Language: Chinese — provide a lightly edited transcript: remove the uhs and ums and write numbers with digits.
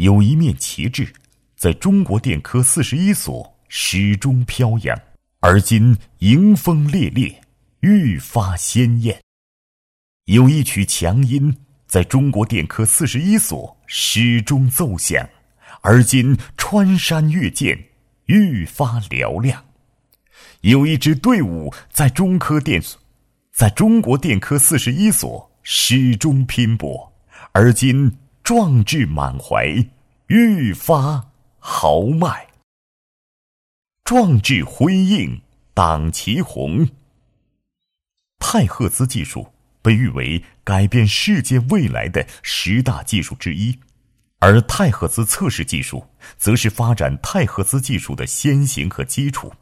有一面旗帜在中国电科41所始终飘扬，而今迎风烈烈，愈发鲜艳。有一曲强音在中国电科41所始终奏响，而今穿山越涧，愈发嘹亮。有一支队伍在中国电科41所始终拼搏，而今壮志满怀，愈发豪迈。壮志辉映，党旗红。太赫兹技术被誉为改变世界未来的10大技术之一，而太赫兹测试技术则是发展太赫兹技术的先行和基础。